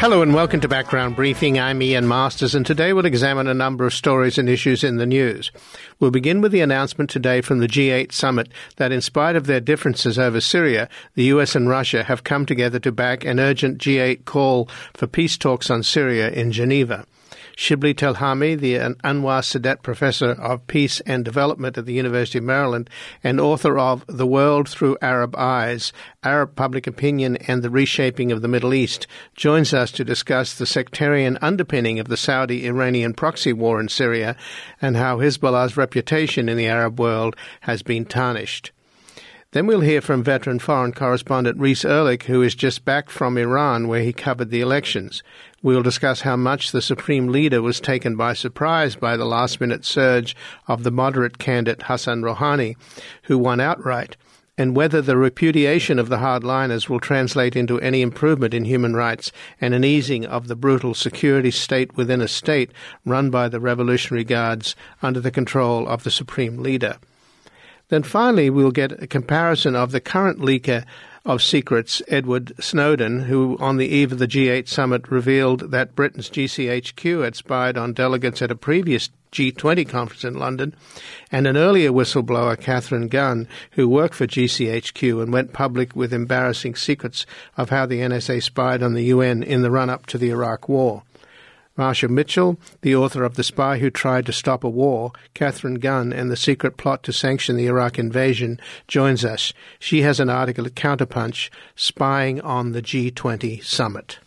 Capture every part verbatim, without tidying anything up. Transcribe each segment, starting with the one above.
Hello and welcome to Background Briefing. I'm Ian Masters, and today we'll examine a number of stories and issues in the news. We'll begin with the announcement today from the G eight summit that in spite of their differences over Syria, the U S and Russia have come together to back an urgent G eight call for peace talks on Syria in Geneva. Shibli Telhami, the Anwar Sadat Professor of Peace and Development at the University of Maryland and author of The World Through Arab Eyes, Arab Public Opinion and the Reshaping of the Middle East, joins us to discuss the sectarian underpinning of the Saudi-Iranian proxy war in Syria and how Hezbollah's reputation in the Arab world has been tarnished. Then we'll hear from veteran foreign correspondent Reese Erlich, who is just back from Iran, where he covered the elections. We'll discuss how much the Supreme Leader was taken by surprise by the last-minute surge of the moderate candidate Hassan Rouhani, who won outright, and whether the repudiation of the hardliners will translate into any improvement in human rights and an easing of the brutal security state within a state run by the Revolutionary Guards under the control of the Supreme Leader. Then finally, we'll get a comparison of the current leaker of secrets, Edward Snowden, who on the eve of the G eight summit revealed that Britain's G C H Q had spied on delegates at a previous G twenty conference in London, and an earlier whistleblower, Catherine Gunn, who worked for G C H Q and went public with embarrassing secrets of how the N S A spied on the U N in the run-up to the Iraq War. Marsha Mitchell, the author of The Spy Who Tried to Stop a War, Catherine Gunn, and the Secret Plot to Sanction the Iraq Invasion, joins us. She has an article at Counterpunch, Spying on the G twenty Summit.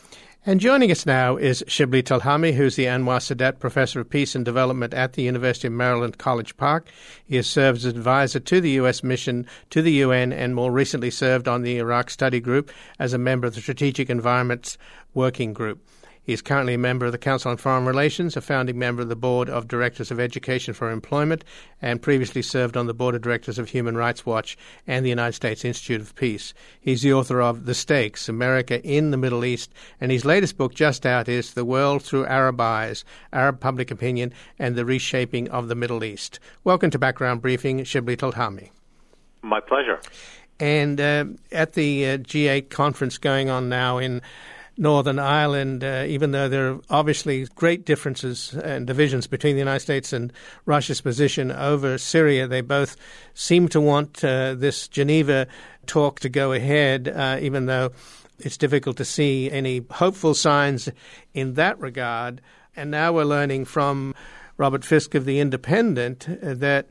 And joining us now is Shibli Telhami, who's the Anwar Sadat Professor of Peace and Development at the University of Maryland, College Park. He has served as advisor to the U S mission to the U N and more recently served on the Iraq Study Group as a member of the Strategic Environments Working Group. He is currently a member of the Council on Foreign Relations, a founding member of the Board of Directors of Education for Employment, and previously served on the Board of Directors of Human Rights Watch and the United States Institute of Peace. He's the author of The Stakes, America in the Middle East, and his latest book just out is The World Through Arab Eyes, Arab Public Opinion and the Reshaping of the Middle East. Welcome to Background Briefing, Shibli Telhami. My pleasure. And uh, at the uh, G eight conference going on now in Northern Ireland, uh, even though there are obviously great differences and divisions between the United States and Russia's position over Syria, they both seem to want uh, this Geneva talk to go ahead, uh, even though it's difficult to see any hopeful signs in that regard. And now we're learning from Robert Fisk of The Independent uh, that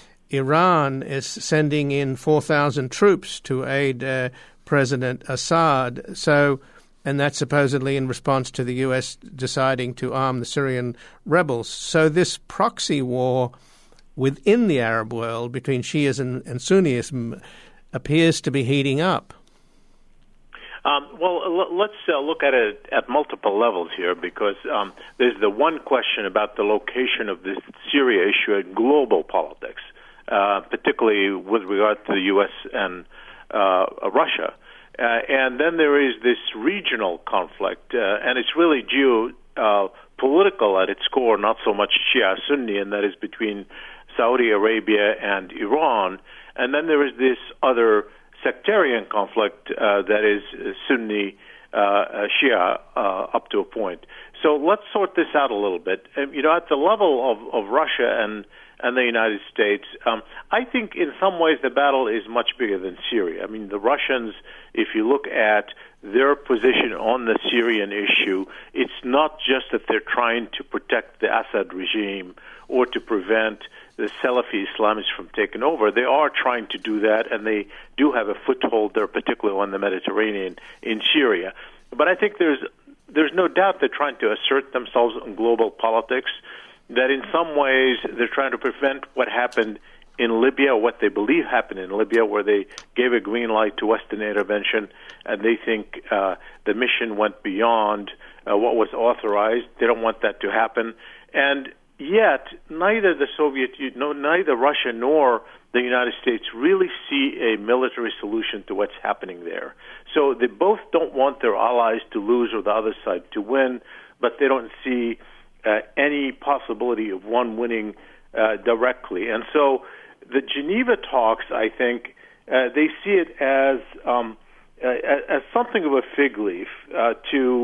Iran is sending in four thousand troops to aid uh, President Assad. So And that's supposedly in response to the U S deciding to arm the Syrian rebels. So this proxy war within the Arab world between Shias and, and Sunnism appears to be heating up. Um, well, l- let's uh, look at it at multiple levels here, because um, there's the one question about the location of this Syria issue in global politics, uh, particularly with regard to the U S and uh, Russia. Uh, and then there is this regional conflict, uh, and it's really geopolitical uh, at its core, not so much Shia-Sunni, and that is between Saudi Arabia and Iran. And then there is this other sectarian conflict uh, that is Sunni uh, Shia uh, up to a point. So let's sort this out a little bit. Um, you know, at the level of, of Russia and and the United States, um, I think in some ways the battle is much bigger than Syria. I mean, the Russians, if you look at their position on the Syrian issue, it's not just that they're trying to protect the Assad regime or to prevent the Salafi Islamists from taking over. They are trying to do that, and they do have a foothold there, particularly on the Mediterranean in Syria. But I think there's there's no doubt they're trying to assert themselves in global politics, that in some ways they're trying to prevent what happened in Libya, what they believe happened in Libya, where they gave a green light to Western intervention, and they think uh, the mission went beyond uh, what was authorized. They don't want that to happen. And yet, neither the Soviet Union, no, neither Russia nor the United States really see a military solution to what's happening there. So they both don't want their allies to lose or the other side to win, but they don't see uh, any possibility of one winning uh, directly. And so the Geneva talks, I think, uh, they see it as um, uh, as something of a fig leaf uh, to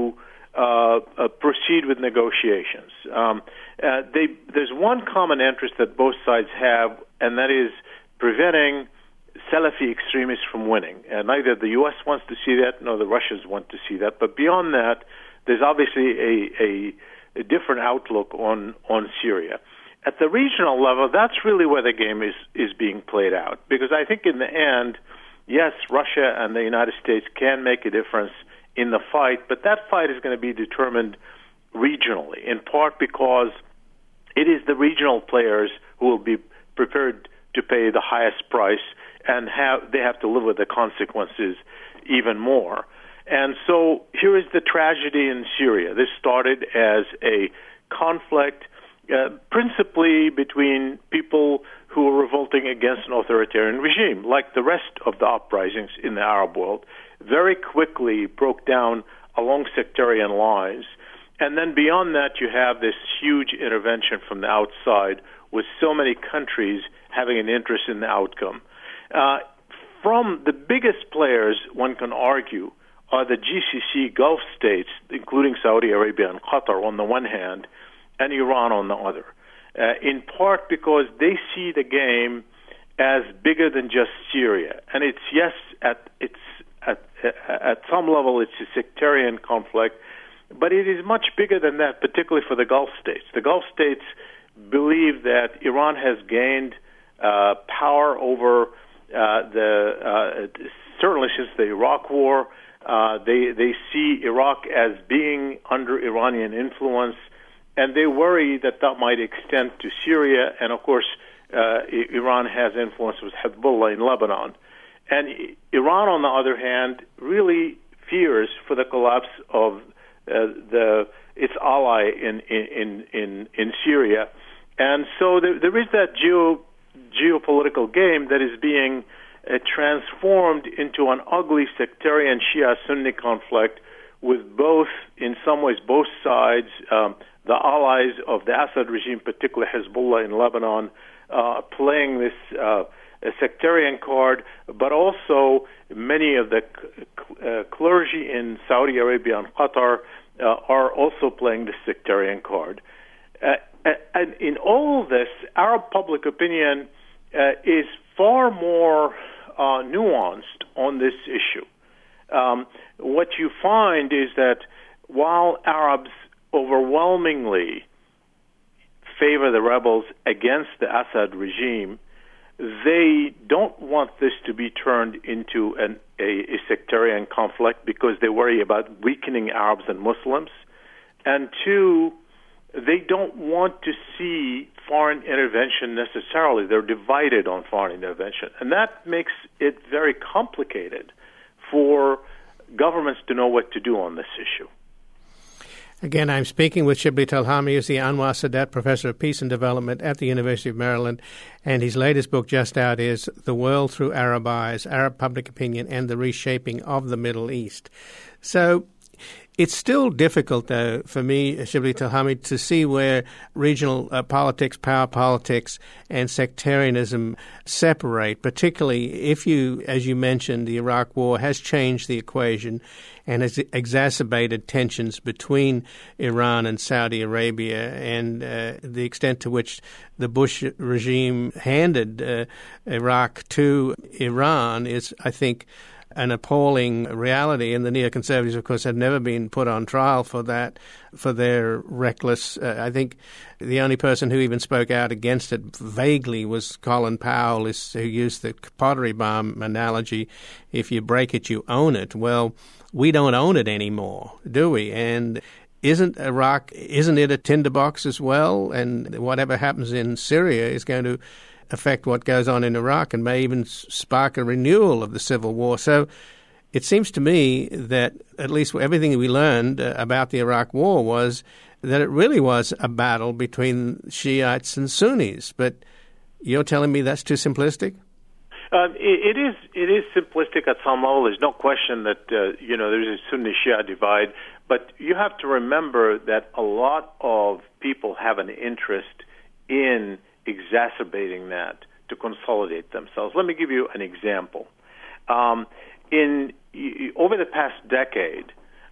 uh, uh, proceed with negotiations. Um, uh, they, there's one common interest that both sides have, and that is preventing Salafi extremists from winning. And neither the U S wants to see that, nor the Russians want to see that. But beyond that, there's obviously a, a, a different outlook on, on Syria. At the regional level, that's really where the game is, is being played out. Because I think in the end, yes, Russia and the United States can make a difference in the fight, but that fight is going to be determined regionally, in part because it is the regional players who will be prepared to pay the highest price, and have they have to live with the consequences even more. And so here is the tragedy in Syria. This started as a conflict uh, principally between people who were revolting against an authoritarian regime, like the rest of the uprisings in the Arab world. Very quickly broke down along sectarian lines. And then beyond that, you have this huge intervention from the outside, with so many countries having an interest in the outcome. Uh, from the biggest players, one can argue, are the G C C Gulf states, including Saudi Arabia and Qatar on the one hand, and Iran on the other, uh, in part because they see the game as bigger than just Syria. And it's, yes, at it's at, at some level it's a sectarian conflict, but it is much bigger than that, particularly for the Gulf states. The Gulf states believe that Iran has gained uh, power over uh, the uh, certainly since the Iraq War. Uh, they they see Iraq as being under Iranian influence, and they worry that that might extend to Syria. And of course, uh, Iran has influence with Hezbollah in Lebanon. And Iran, on the other hand, really fears for the collapse of uh, the its ally in in in in Syria. And so there, there is that geo, geopolitical game that is being uh, transformed into an ugly sectarian Shia-Sunni conflict, with both, in some ways, both sides, um, the allies of the Assad regime, particularly Hezbollah in Lebanon, uh, playing this uh, sectarian card, but also many of the uh, clergy in Saudi Arabia and Qatar uh, are also playing the sectarian card. Uh, And in all of this, Arab public opinion uh, is far more uh, nuanced on this issue. Um, what you find is that while Arabs overwhelmingly favor the rebels against the Assad regime, they don't want this to be turned into an, a, a sectarian conflict because they worry about weakening Arabs and Muslims. And two, they don't want to see foreign intervention necessarily. They're divided on foreign intervention. And that makes it very complicated for governments to know what to do on this issue. Again, I'm speaking with Shibli Talhami, who's the Anwar Sadat Professor of Peace and Development at the University of Maryland, and his latest book just out is The World Through Arab Eyes, Arab Public Opinion and the Reshaping of the Middle East. So it's still difficult, though, for me, Shibli Talhami, to see where regional uh, politics, power politics, and sectarianism separate, particularly if you, as you mentioned, the Iraq War has changed the equation and has exacerbated tensions between Iran and Saudi Arabia, and uh, the extent to which the Bush regime handed uh, Iraq to Iran is, I think, an appalling reality, and the neoconservatives, of course, have never been put on trial for that, for their reckless. Uh, I think the only person who even spoke out against it vaguely was Colin Powell, who used the pottery bomb analogy. If you break it, you own it. Well, we don't own it anymore, do we? And isn't Iraq, isn't it a tinderbox as well? And whatever happens in Syria is going to affect what goes on in Iraq and may even spark a renewal of the civil war. So it seems to me that at least everything we learned uh, about the Iraq war was that it really was a battle between Shiites and Sunnis. But you're telling me that's too simplistic? Uh, it, it is. It is simplistic at some level. There's no question that uh, you know there's a Sunni-Shia divide, but you have to remember that a lot of people have an interest in exacerbating that to consolidate themselves. Let me give you an example. Um, in over the past decade,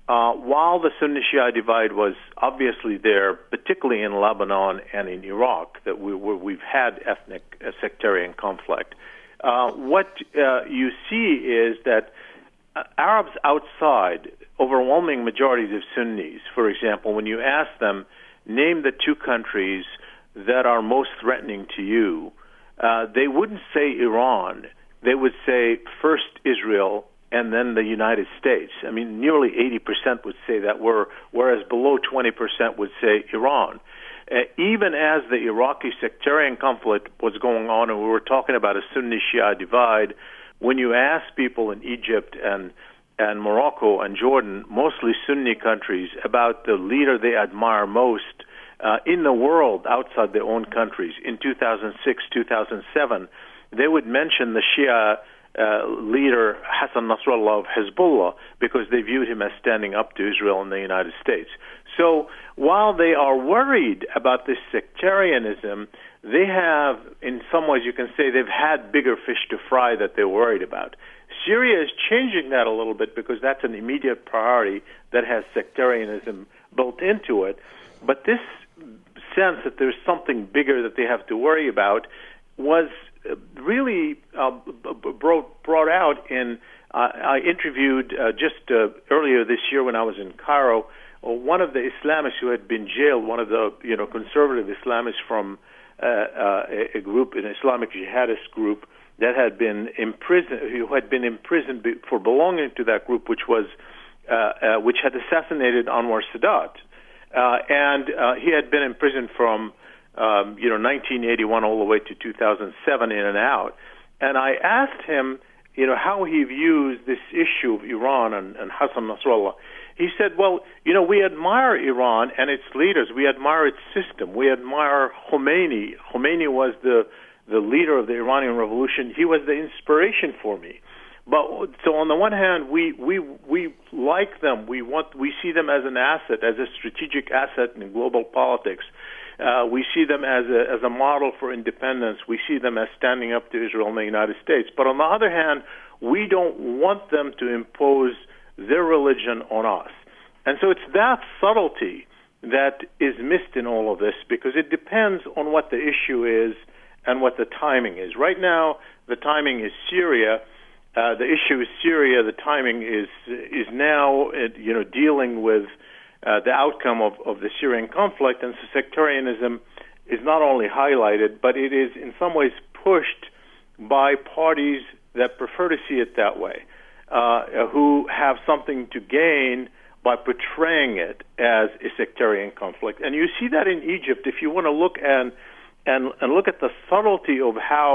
uh, while the Sunni-Shia divide was obviously there, particularly in Lebanon and in Iraq, that we, where we've had ethnic uh, sectarian conflict, uh, what uh, you see is that uh, Arabs outside, overwhelming majorities of Sunnis, for example, when you ask them, name the two countries that are most threatening to you, uh, they wouldn't say Iran. They would say first Israel and then the United States. I mean, nearly eighty percent would say that, whereas below twenty percent would say Iran. Uh, even as the Iraqi sectarian conflict was going on, and we were talking about a Sunni-Shia divide, when you ask people in Egypt and and Morocco and Jordan, mostly Sunni countries, about the leader they admire most uh, in the world outside their own countries, in two thousand six, two thousand seven, they would mention the Shia uh, leader Hassan Nasrallah of Hezbollah because they viewed him as standing up to Israel and the United States. So while they are worried about this sectarianism, they have, in some ways you can say, they've had bigger fish to fry that they're worried about. Syria is changing that a little bit because that's an immediate priority that has sectarianism built into it. But this sense that there's something bigger that they have to worry about was really uh, brought, brought out in, uh, I interviewed uh, just uh, earlier this year when I was in Cairo, uh, one of the Islamists who had been jailed, one of the you know conservative Islamists from uh, uh, a group, an Islamic jihadist group, that had been imprisoned, who had been imprisoned for belonging to that group, which was, uh, uh, which had assassinated Anwar Sadat, uh, and uh, he had been in prison from, um, you know, nineteen eighty-one all the way to two thousand seven, in and out. And I asked him, you know, how he views this issue of Iran and, and Hassan Nasrallah. He said, well, you know, we admire Iran and its leaders. We admire its system. We admire Khomeini. Khomeini was the the leader of the Iranian Revolution. He was the inspiration for me. But so on the one hand, we we we like them. We want we see them as an asset, as a strategic asset in global politics. Uh, we see them as a as a model for independence. We see them as standing up to Israel and the United States. But on the other hand, we don't want them to impose their religion on us. And so it's that subtlety that is missed in all of this, because it depends on what the issue is and what the timing is. Right now, the timing is Syria. Uh, the issue is Syria. The timing is is now, uh, you know, dealing with uh, the outcome of, of the Syrian conflict. And so sectarianism is not only highlighted, but it is in some ways pushed by parties that prefer to see it that way, uh, who have something to gain by portraying it as a sectarian conflict. And you see that in Egypt. If you want to look and And, and look at the subtlety of how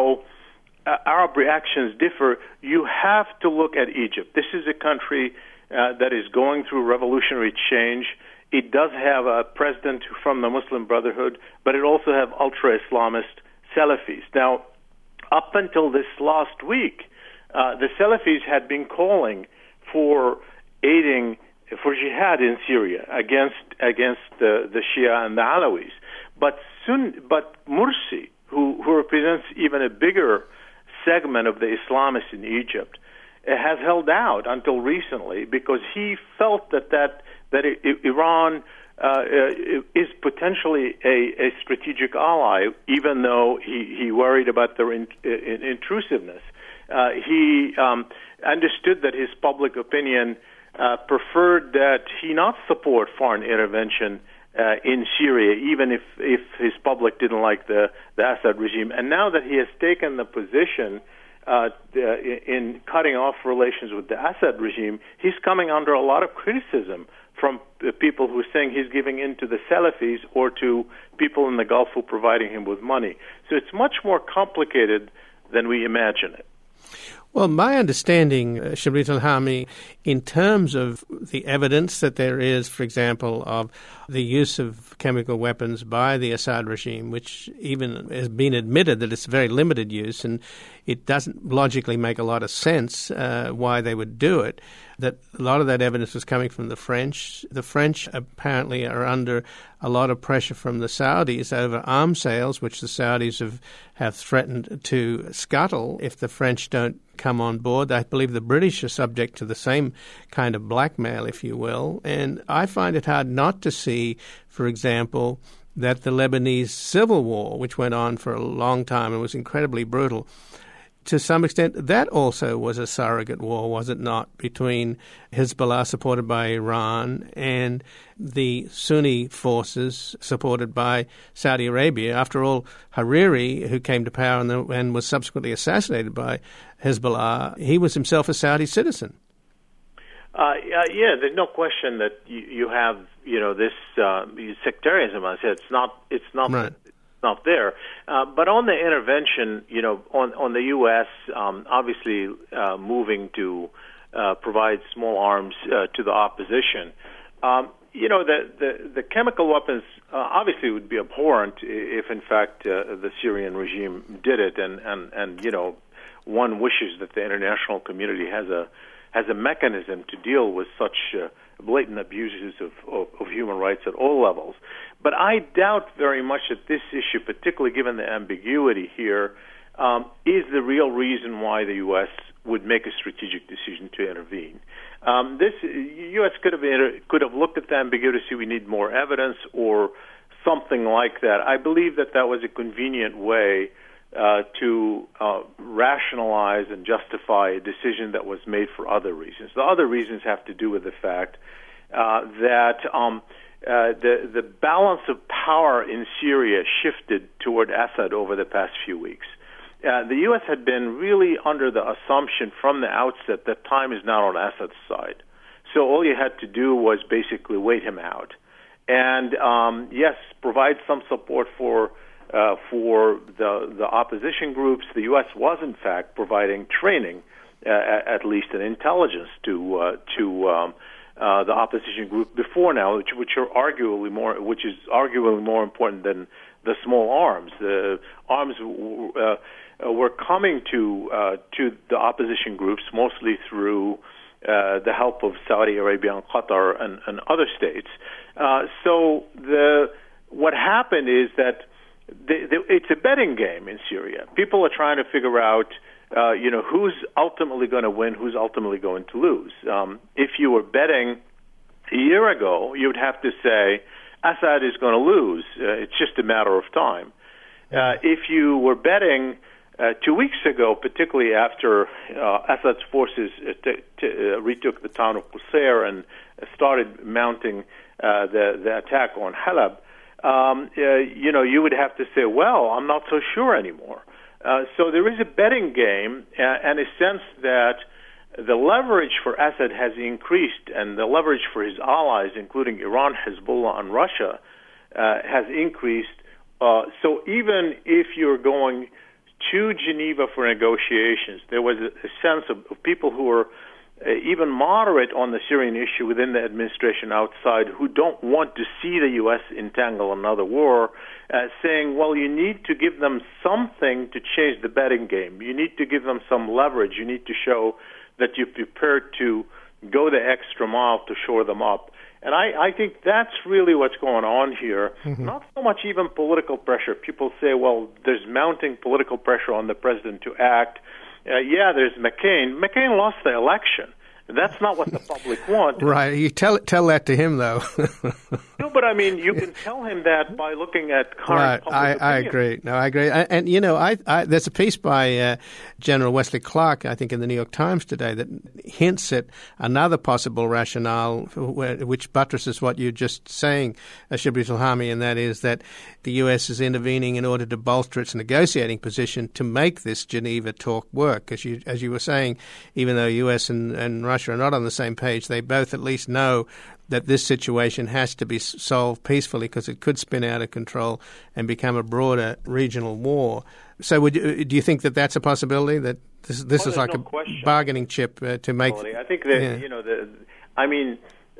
uh, Arab reactions differ, you have to look at Egypt. This is a country uh, that is going through revolutionary change. It does have a president from the Muslim Brotherhood, but it also have ultra-Islamist Salafis. Now, up until this last week, uh, the Salafis had been calling for aiding, for jihad in Syria against against the, the Shia and the Alawis. But soon, but Morsi, who, who represents even a bigger segment of the Islamists in Egypt, has held out until recently because he felt that that, that Iran uh, is potentially a, a strategic ally, even though he, he worried about their in, in, intrusiveness. Uh, he um, understood that his public opinion uh, preferred that he not support foreign intervention Uh, in Syria, even if, if his public didn't like the, the Assad regime. And now that he has taken the position uh, in cutting off relations with the Assad regime, he's coming under a lot of criticism from people who are saying he's giving in to the Salafis or to people in the Gulf who are providing him with money. So it's much more complicated than we imagine it. Well, my understanding, uh, Shabrit Alhami, in terms of the evidence that there is, for example, of the use of chemical weapons by the Assad regime, which even has been admitted that it's very limited use, and it doesn't logically make a lot of sense uh, why they would do it, that a lot of that evidence was coming from the French. The French apparently are under a lot of pressure from the Saudis over arms sales, which the Saudis have, have threatened to scuttle if the French don't come on board. I believe the British are subject to the same kind of blackmail, if you will. And I find it hard not to see, for example, that the Lebanese civil war, which went on for a long time and was incredibly brutal, to some extent, that also was a surrogate war, was it not, between Hezbollah, supported by Iran, and the Sunni forces supported by Saudi Arabia. After all, Hariri, who came to power and, the, and was subsequently assassinated by Hezbollah, he was himself a Saudi citizen. Uh, yeah, there's no question that you, you have, you know, this uh, sectarianism. I said it's not, it's not. Right. Not there, uh, but on the intervention, you know, on on the U S, um, obviously uh, moving to uh, provide small arms uh, to the opposition. Um, you know, the the, the chemical weapons uh, obviously would be abhorrent if, in fact, uh, the Syrian regime did it, and, and, and you know, one wishes that the international community has a has a mechanism to deal with such uh, blatant abuses of, of, of human rights at all levels. But I doubt very much that this issue, particularly given the ambiguity here, um, is the real reason why the U S would make a strategic decision to intervene. Um, this U S could have inter- could have looked at the ambiguity, see we need more evidence or something like that. I believe that that was a convenient way uh, to uh, rationalize and justify a decision that was made for other reasons. The other reasons have to do with the fact uh, that um, Uh, the the balance of power in Syria shifted toward Assad over the past few weeks. Uh, the U S had been really under the assumption from the outset that time is not on Assad's side. So all you had to do was basically wait him out, and um, yes, provide some support for uh, for the the opposition groups. The U S was in fact providing training, uh, at least and intelligence to uh, to um, Uh, the opposition group before now, which, which are arguably more, which is arguably more important than the small arms. The arms uh, were coming to uh, to the opposition groups mostly through uh, the help of Saudi Arabia and Qatar and, and other states. Uh, so the what happened is that the, the, it's a betting game in Syria. People are trying to figure out. Uh, you know, who's ultimately going to win, who's ultimately going to lose. Um, if you were betting a year ago, you would have to say, Assad is going to lose. Uh, it's just a matter of time. Uh, if you were betting uh, two weeks ago, particularly after uh, Assad's forces uh, t- t- uh, retook the town of Qusair and started mounting uh, the, the attack on Halab, um, uh, you know, you would have to say, well, I'm not so sure anymore. Uh, so there is a betting game uh, and a sense that the leverage for Assad has increased, and the leverage for his allies, including Iran, Hezbollah, and Russia, uh, has increased. Uh, so even if you're going to Geneva for negotiations, there was a, a sense of, of people who are uh, even moderate on the Syrian issue within the administration outside who don't want to see the U S entangle another war, uh, saying, well, you need to give them something to change the betting game. You need to give them some leverage. You need to show that you're prepared to go the extra mile to shore them up. And I, I think that's really what's going on here. Mm-hmm. Not so much even political pressure. People say, well, there's mounting political pressure on the president to act. Uh, yeah, there's McCain. McCain lost the election. That's not what the public want. Right. You tell tell that to him, though. No, but I mean, you can tell him that by looking at current right. public I, opinion. I agree. No, I agree. I, and, you know, I, I there's a piece by uh, General Wesley Clark, I think, in the New York Times today that hints at another possible rationale which buttresses what you're just saying, uh, Shibli Ilhami, and that is that the U S is intervening in order to bolster its negotiating position to make this Geneva talk work. As you, as you were saying, even though U S and, and Russia are not on the same page, they both at least know that this situation has to be solved peacefully because it could spin out of control and become a broader regional war. So would you, do you think that that's a possibility, that this, this well, is like no a question. bargaining chip uh, to make... I think that, yeah. you know, the, I mean,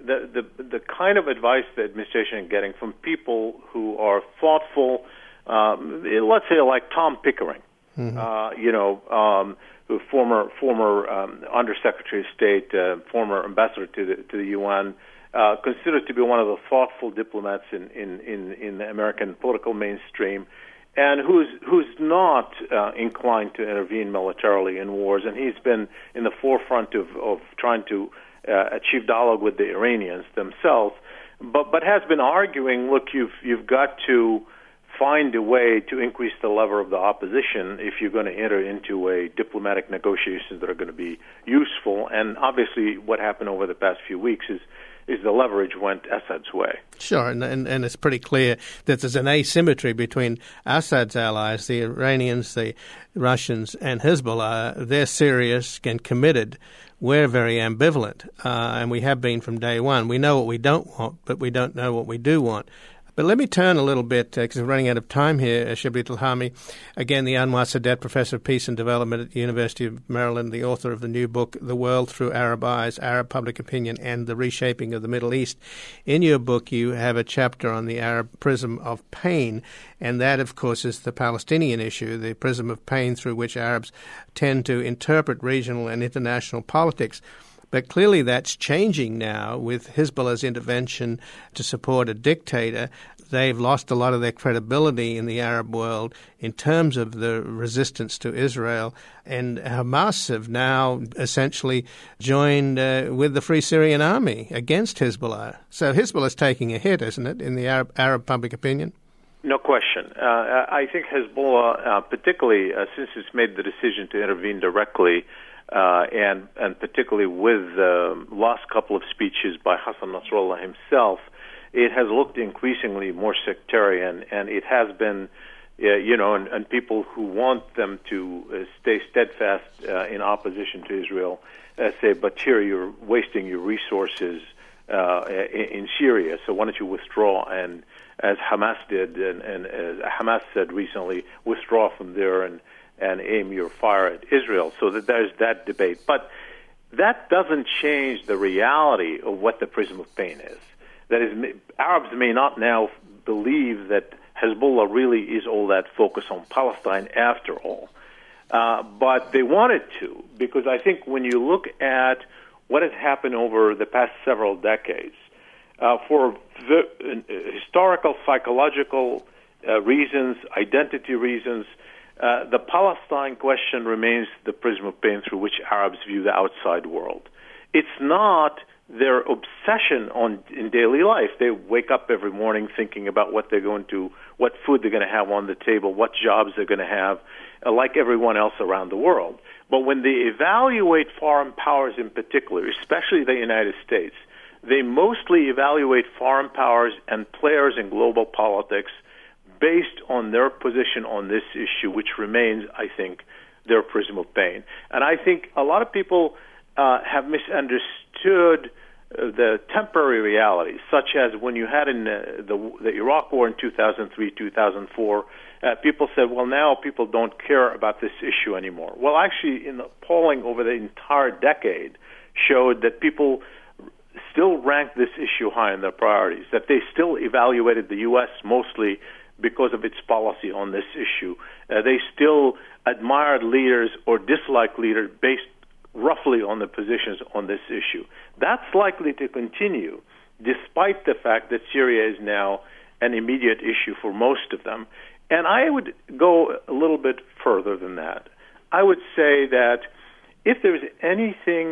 the, the the kind of advice the administration is getting from people who are thoughtful, um, let's say like Tom Pickering, mm-hmm. uh, you know, um, who former former um, Undersecretary of State, uh, former ambassador to the to the U N, uh, considered to be one of the thoughtful diplomats in in, in, in the American political mainstream, and who's who's not uh, inclined to intervene militarily in wars, and he's been in the forefront of, of trying to uh, achieve dialogue with the Iranians themselves, but but has been arguing, look, you've you've got to find a way to increase the lever of the opposition if you're going to enter into a diplomatic negotiations that are going to be useful. And obviously, what happened over the past few weeks is is the leverage went Assad's way. Sure, and, and and it's pretty clear that there's an asymmetry between Assad's allies, the Iranians, the Russians, and Hezbollah. They're serious and committed. We're very ambivalent, uh, and we have been from day one. We know what we don't want, but we don't know what we do want. But let me turn a little bit, because uh, we're running out of time here, Shibli Ilhami. Again, the Anwar Sadat Professor of Peace and Development at the University of Maryland, the author of the new book, The World Through Arab Eyes, Arab Public Opinion and the Reshaping of the Middle East. In your book, you have a chapter on the Arab prism of pain, and that, of course, is the Palestinian issue, the prism of pain through which Arabs tend to interpret regional and international politics. But clearly that's changing now with Hezbollah's intervention to support a dictator. They've lost a lot of their credibility in the Arab world in terms of the resistance to Israel. And Hamas have now essentially joined uh, with the Free Syrian Army against Hezbollah. So Hezbollah's taking a hit, isn't it, in the Arab, Arab public opinion? No question. Uh, I think Hezbollah, uh, particularly uh, since it's made the decision to intervene directly, Uh, and and particularly with the last couple of speeches by Hassan Nasrallah himself, it has looked increasingly more sectarian, and it has been, uh, you know, and, and people who want them to uh, stay steadfast uh, in opposition to Israel uh, say, but here you're wasting your resources uh, in, in Syria, so why don't you withdraw? And as Hamas did, and, and as Hamas said recently, withdraw from there and and aim your fire at Israel, so that there's that debate. But that doesn't change the reality of what the prism of pain is. That is, Arabs may not now believe that Hezbollah really is all that focused on Palestine after all, uh, but they wanted to, because I think when you look at what has happened over the past several decades, uh, for the, uh, historical, psychological uh, reasons, identity reasons, Uh, the Palestine question remains the prism of pain through which Arabs view the outside world. It's not their obsession on in daily life. They wake up every morning thinking about what they're going to, what food they're going to have on the table, what jobs they're going to have, uh, like everyone else around the world. But when they evaluate foreign powers in particular, especially the United States, they mostly evaluate foreign powers and players in global politics based on their position on this issue, which remains, I think, their prism of pain. And I think a lot of people uh, have misunderstood uh, the temporary realities, such as when you had in uh, the, the Iraq War in two thousand three, two thousand four, uh, people said, well, now people don't care about this issue anymore. Well, actually, in the polling over the entire decade showed that people still ranked this issue high in their priorities, that they still evaluated the U S mostly because of its policy on this issue. Uh, they still admired leaders or disliked leaders based roughly on the positions on this issue. That's likely to continue, despite the fact that Syria is now an immediate issue for most of them. And I would go a little bit further than that. I would say that if there's anything,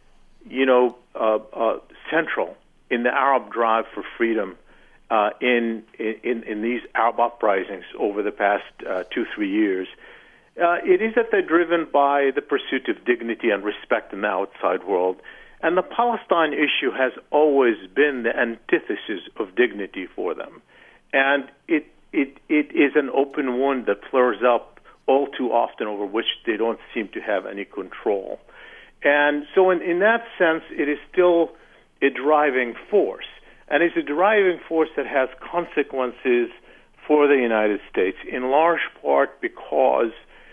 you know, uh, uh, central in the Arab drive for freedom, Uh, in, in in these Arab uprisings over the past uh, two, three years, uh, it is that they're driven by the pursuit of dignity and respect in the outside world. And the Palestine issue has always been the antithesis of dignity for them. And it it it is an open wound that flares up all too often, over which they don't seem to have any control. And so in, in that sense, it is still a driving force. And it's a driving force that has consequences for the United States, in large part because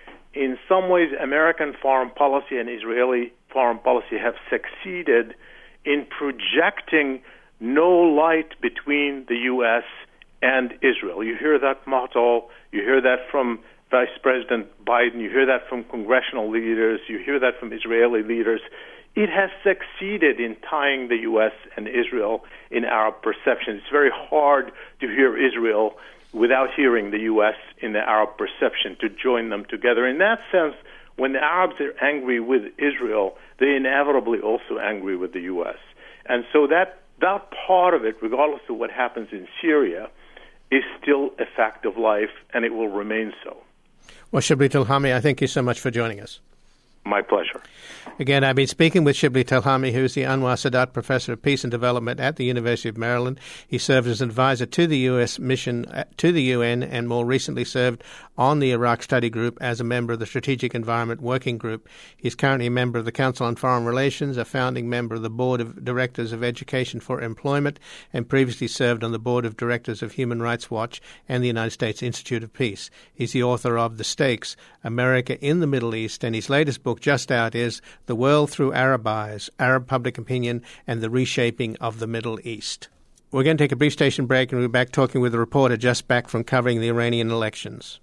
in some ways American foreign policy and Israeli foreign policy have succeeded in projecting no light between the U S and Israel. You hear that motto, you hear that from Vice President Biden, you hear that from congressional leaders, you hear that from Israeli leaders. It has succeeded in tying the U S and Israel in Arab perception. It's very hard to hear Israel without hearing the U S in the Arab perception, to join them together. In that sense, when the Arabs are angry with Israel, they're inevitably also angry with the U S. And so that, that part of it, regardless of what happens in Syria, is still a fact of life, and it will remain so. Well, Shibli Tilhami, I thank you so much for joining us. My pleasure. Again, I've been speaking with Shibli Tilhami, who is the Anwar Sadat Professor of Peace and Development at the University of Maryland. He served as an advisor to the U S mission to the U N and more recently served on the Iraq Study Group as a member of the Strategic Environment Working Group. He's currently a member of the Council on Foreign Relations, a founding member of the Board of Directors of Education for Employment, and previously served on the Board of Directors of Human Rights Watch and the United States Institute of Peace. He's the author of The Stakes, America in the Middle East, and his latest book just out is The World Through Arab Eyes, Arab Public Opinion and the Reshaping of the Middle East. We're going to take a brief station break and we'll be back talking with a reporter just back from covering the Iranian elections.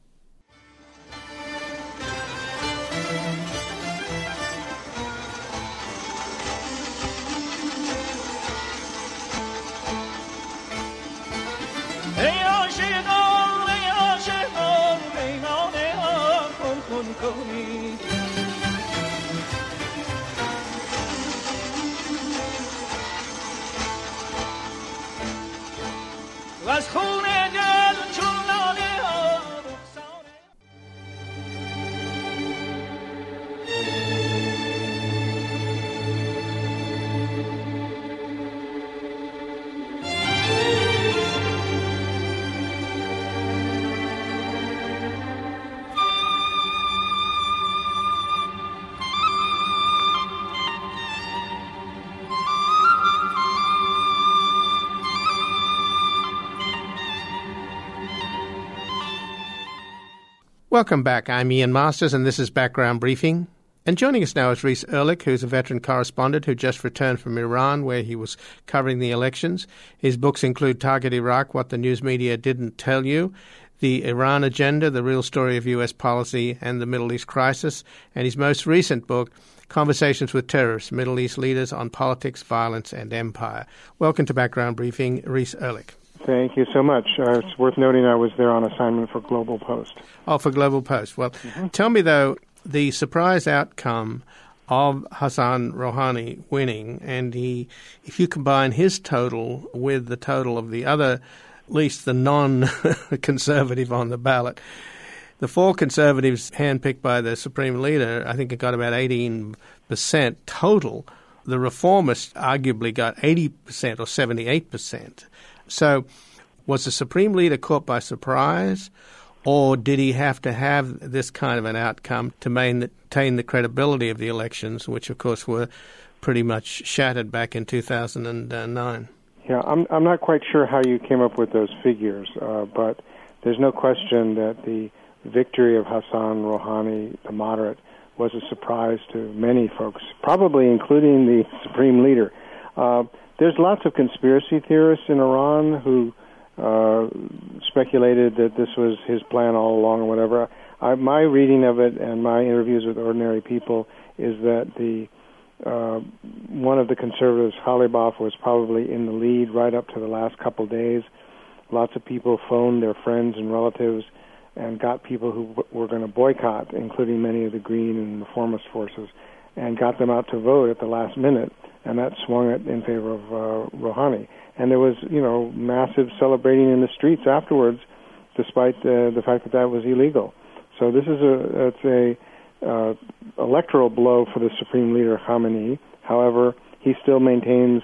Welcome back. I'm Ian Masters, and this is Background Briefing. And joining us now is Rhys Ehrlich, who's a veteran correspondent who just returned from Iran, where he was covering the elections. His books include Target Iraq, What the News Media Didn't Tell You, The Iran Agenda, The Real Story of U S Policy and the Middle East Crisis, and his most recent book, Conversations with Terrorists, Middle East Leaders on Politics, Violence and Empire. Welcome to Background Briefing, Rhys Ehrlich. Thank you so much. Uh, it's worth noting I was there on assignment for Global Post. Oh, for Global Post. Well, mm-hmm. Tell me, though, the surprise outcome of Hassan Rouhani winning, and he, if you combine his total with the total of the other, at least the non-conservative on the ballot, the four conservatives handpicked by the Supreme Leader, I think it got about eighteen percent total. The reformists arguably got eighty percent or seventy-eight percent. So was the Supreme Leader caught by surprise, or did he have to have this kind of an outcome to maintain the credibility of the elections, which, of course, were pretty much shattered back in two thousand nine? Yeah, I'm I'm not quite sure how you came up with those figures, uh, but there's no question that the victory of Hassan Rouhani, the moderate, was a surprise to many folks, probably including the Supreme Leader. Uh, There's lots of conspiracy theorists in Iran who uh, speculated that this was his plan all along or whatever. I, my reading of it and my interviews with ordinary people is that the uh, one of the conservatives, Halibaf, was probably in the lead right up to the last couple days. Lots of people phoned their friends and relatives and got people who w- were going to boycott, including many of the Green and reformist forces, and got them out to vote at the last minute. And that swung it in favor of uh, Rouhani. And there was, you know, massive celebrating in the streets afterwards, despite uh, the fact that that was illegal. So this is a it's a uh, electoral blow for the Supreme Leader Khamenei. However, he still maintains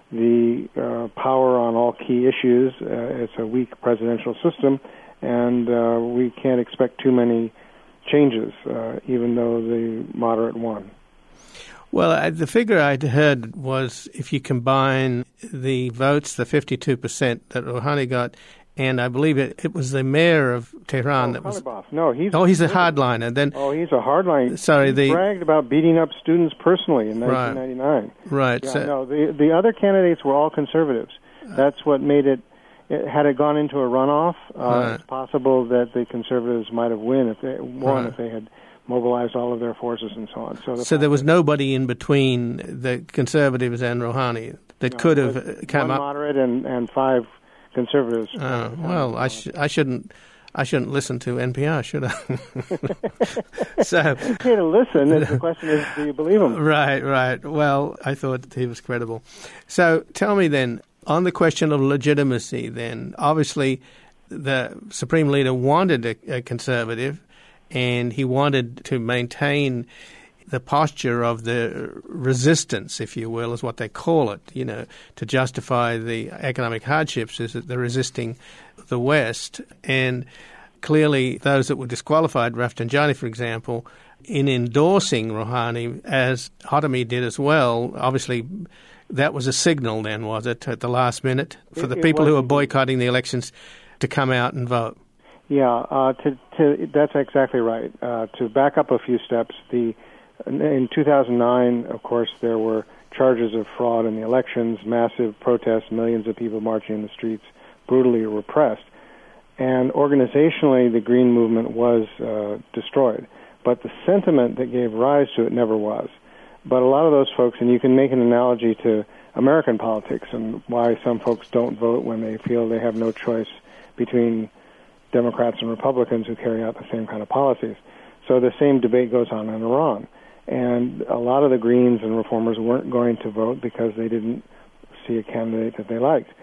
the uh, power on all key issues. Uh, it's a weak presidential system, and uh, we can't expect too many changes, uh, even though the moderate won. Well, I, the figure I'd heard was if you combine the votes, the fifty-two percent that Rouhani got, And I believe it, it was the mayor of Tehran oh, that was... Khalibov. No, he's... Oh, he's a hardliner. Then, oh, he's a hardliner. Sorry, he the... bragged about beating up students personally in nineteen ninety-nine. Right. Yeah, so, no, the, the other candidates were all conservatives. That's what made it... it had it gone into a runoff, uh, right. it's possible that the conservatives might have win if they, won right. if they had mobilized all of their forces and so on. So, the so there was nobody in between the conservatives and Rouhani that no, could have come one up... moderate and, and five conservatives. Oh, well, I, sh- I shouldn't... I shouldn't listen to N P R, should I? so it's okay to listen. The question is, do you believe him? Right, right. Well, I thought he was credible. So tell me then, on the question of legitimacy then, obviously the Supreme Leader wanted a, a conservative, and he wanted to maintain the posture of the resistance, if you will, is what they call it, you know, to justify the economic hardships, is that they're resisting the West. And clearly those that were disqualified, Rafsanjani, for example, in endorsing Rouhani, as Khatami did as well, obviously that was a signal then, was it, at the last minute, for the it, it people who were indeed. boycotting the elections to come out and vote? Yeah, uh, to, to, that's exactly right. Uh, to back up a few steps, the in two thousand nine, of course, there were charges of fraud in the elections, massive protests, millions of people marching in the streets, brutally repressed. And organizationally, the Green Movement was uh, destroyed. But the sentiment that gave rise to it never was. But a lot of those folks, and you can make an analogy to American politics and why some folks don't vote when they feel they have no choice between Democrats and Republicans who carry out the same kind of policies. So the same debate goes on in Iran. And a lot of the Greens and reformers weren't going to vote because they didn't see a candidate that they liked.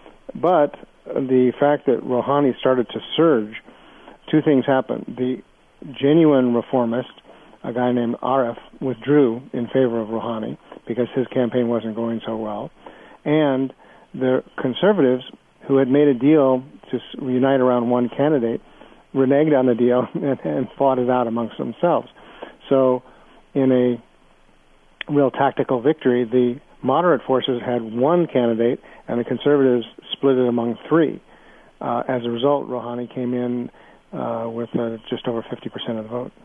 But the fact that Rouhani started to surge, two things happened. The genuine reformist, a guy named Arif, withdrew in favor of Rouhani because his campaign wasn't going so well. And the conservatives, who had made a deal to unite around one candidate, reneged on the deal and, and fought it out amongst themselves. So in a real tactical victory, the moderate forces had one candidate, and the conservatives split it among three. Uh, as a result, Rouhani came in uh, with uh, just over fifty percent of the vote.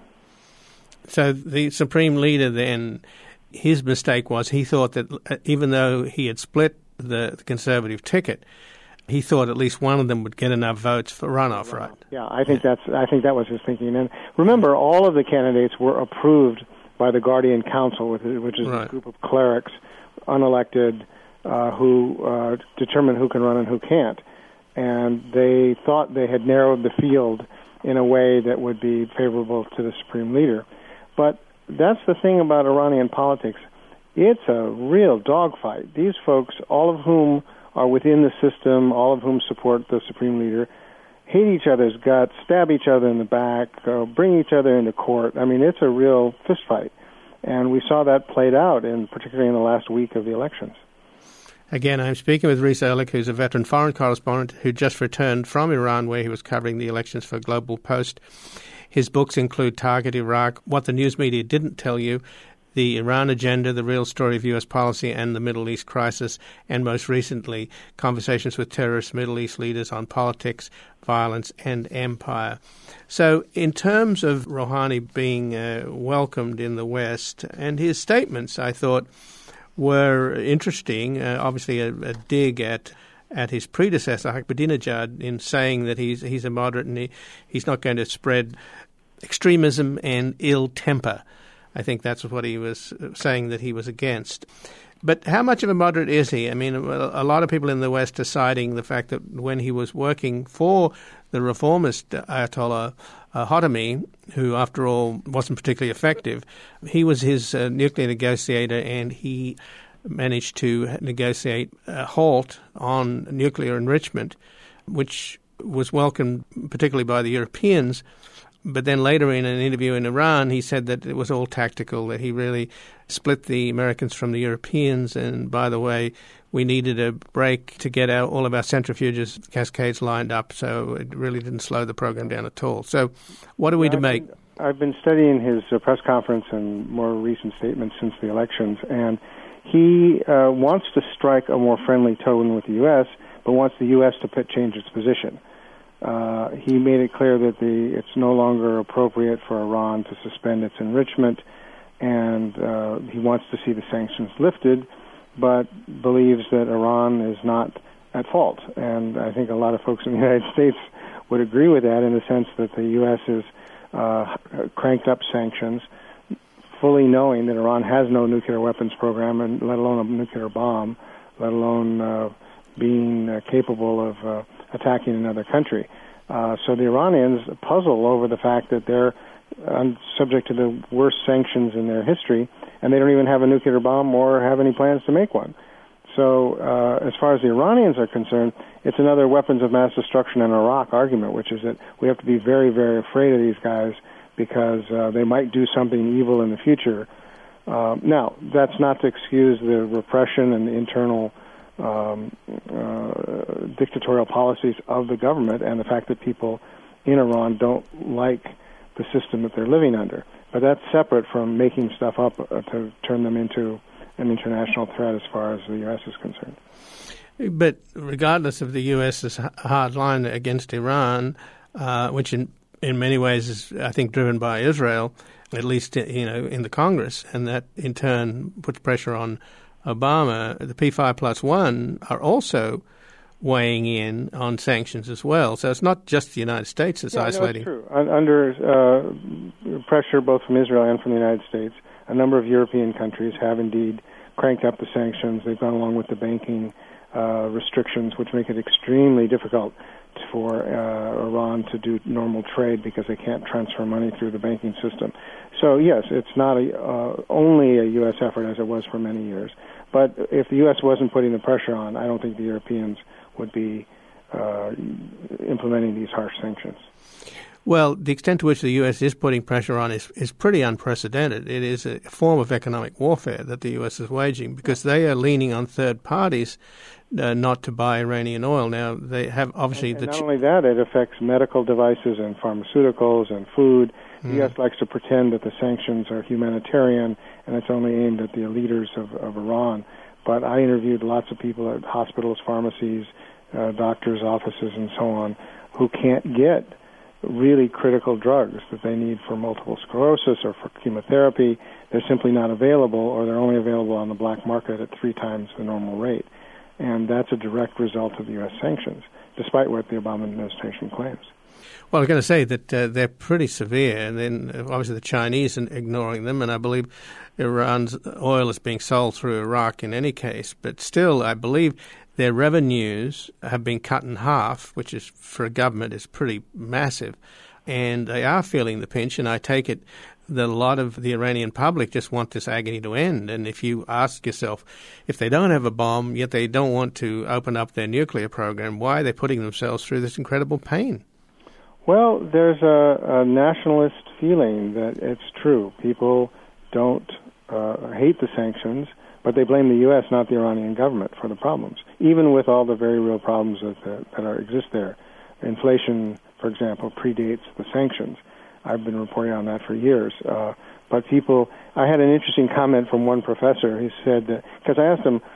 So the Supreme Leader then, his mistake was he thought that even though he had split the, the conservative ticket, he thought at least one of them would get enough votes for runoff, right? Yeah, I think that's. I think that was his thinking. And remember, all of the candidates were approved by the Guardian Council, which is right. a group of clerics, unelected, uh, who uh, determine who can run and who can't. And they thought they had narrowed the field in a way that would be favorable to the Supreme Leader. But that's the thing about Iranian politics. It's a real dogfight. These folks, all of whom are within the system, all of whom support the Supreme Leader, hate each other's guts, stab each other in the back, uh, bring each other into court. I mean, it's a real fist fight. And we saw that played out, in particularly in the last week of the elections. Again, I'm speaking with Rhys Ehrlich, who's a veteran foreign correspondent who just returned from Iran, where he was covering the elections for Global Post. His books include Target Iraq, What the News Media Didn't Tell You, The Iran Agenda, The Real Story of U S Policy and the Middle East Crisis, and most recently, Conversations with Terrorist Middle East Leaders on Politics, Violence and Empire. So in terms of Rouhani being uh, welcomed in the West, and his statements, I thought, were interesting, uh, obviously a, a dig at at his predecessor, Ahmadinejad, in saying that he's he's a moderate and he, he's not going to spread extremism and ill temper. I think that's what he was saying that he was against. But how much of a moderate is he? I mean, a lot of people in the West are citing the fact that when he was working for the reformist Ayatollah uh, Khatami, who, after all, wasn't particularly effective, he was his uh, nuclear negotiator, and he managed to negotiate a halt on nuclear enrichment, which was welcomed particularly by the Europeans. But then later in an interview in Iran, he said that it was all tactical, that he really split the Americans from the Europeans. And by the way, we needed a break to get our, all of our centrifuges, cascades lined up. So it really didn't slow the program down at all. So what are we yeah, to I've make? Been, I've been studying his uh, press conference and more recent statements since the elections. And he uh, wants to strike a more friendly tone with the U S, but but wants the U S to put, change its position. Uh, he made it clear that the it's no longer appropriate for Iran to suspend its enrichment, and uh, he wants to see the sanctions lifted, but believes that Iran is not at fault. And I think a lot of folks in the United States would agree with that, in the sense that the U S has uh, cranked up sanctions, fully knowing that Iran has no nuclear weapons program, and let alone a nuclear bomb, let alone uh, being uh, capable of uh, attacking another country. Uh, so the Iranians puzzle over the fact that they're uh, subject to the worst sanctions in their history, and they don't even have a nuclear bomb or have any plans to make one. So uh, as far as the Iranians are concerned, it's another weapons of mass destruction in Iraq argument, which is that we have to be very, very afraid of these guys because uh, they might do something evil in the future. Uh, now, that's not to excuse the repression and the internal um, uh, dictatorial policies of the government and the fact that people in Iran don't like the system that they're living under. But that's separate from making stuff up uh, to turn them into an international threat as far as the U S is concerned. But regardless of the U S's hard line against Iran, uh, which in in many ways is, I think, driven by Israel, at least, you know, in the Congress, and that in turn puts pressure on Obama, the P five plus one are also weighing in on sanctions as well. So it's not just the United States that's yeah, isolating. No, it's true. Under uh, pressure both from Israel and from the United States, a number of European countries have indeed cranked up the sanctions. They've gone along with the banking uh, restrictions, which make it extremely difficult for uh, Iran to do normal trade because they can't transfer money through the banking system. So, yes, it's not a, uh, only a U S effort as it was for many years. But if the U S wasn't putting the pressure on, I don't think the Europeans would be uh, implementing these harsh sanctions. Well, the extent to which the U S is putting pressure on is, is pretty unprecedented. It is a form of economic warfare that the U S is waging because they are leaning on third parties uh, not to buy Iranian oil. Now, they have obviously... And, the and not ch- only that, it affects medical devices and pharmaceuticals and food. Mm. The U S likes to pretend that the sanctions are humanitarian and it's only aimed at the leaders of, of Iran. But I interviewed lots of people at hospitals, pharmacies, uh, doctors' offices, and so on, who can't get really critical drugs that they need for multiple sclerosis or for chemotherapy. They're simply not available, or they're only available on the black market at three times the normal rate. And that's a direct result of the U S sanctions, despite what the Obama administration claims. Well, I was going to say that uh, they're pretty severe, and then uh, obviously the Chinese are ignoring them, and I believe Iran's oil is being sold through Iraq in any case. But still, I believe their revenues have been cut in half, which is, for a government, is pretty massive. And they are feeling the pinch, and I take it that a lot of the Iranian public just want this agony to end. And if you ask yourself, if they don't have a bomb, yet they don't want to open up their nuclear program, why are they putting themselves through this incredible pain? Well, there's a, a nationalist feeling that it's true. People don't uh, hate the sanctions, but they blame the U S, not the Iranian government, for the problems, even with all the very real problems that, that, that are, exist there. Inflation, for example, predates the sanctions. I've been reporting on that for years. Uh, but people, I had an interesting comment from one professor. He said that, because I asked him,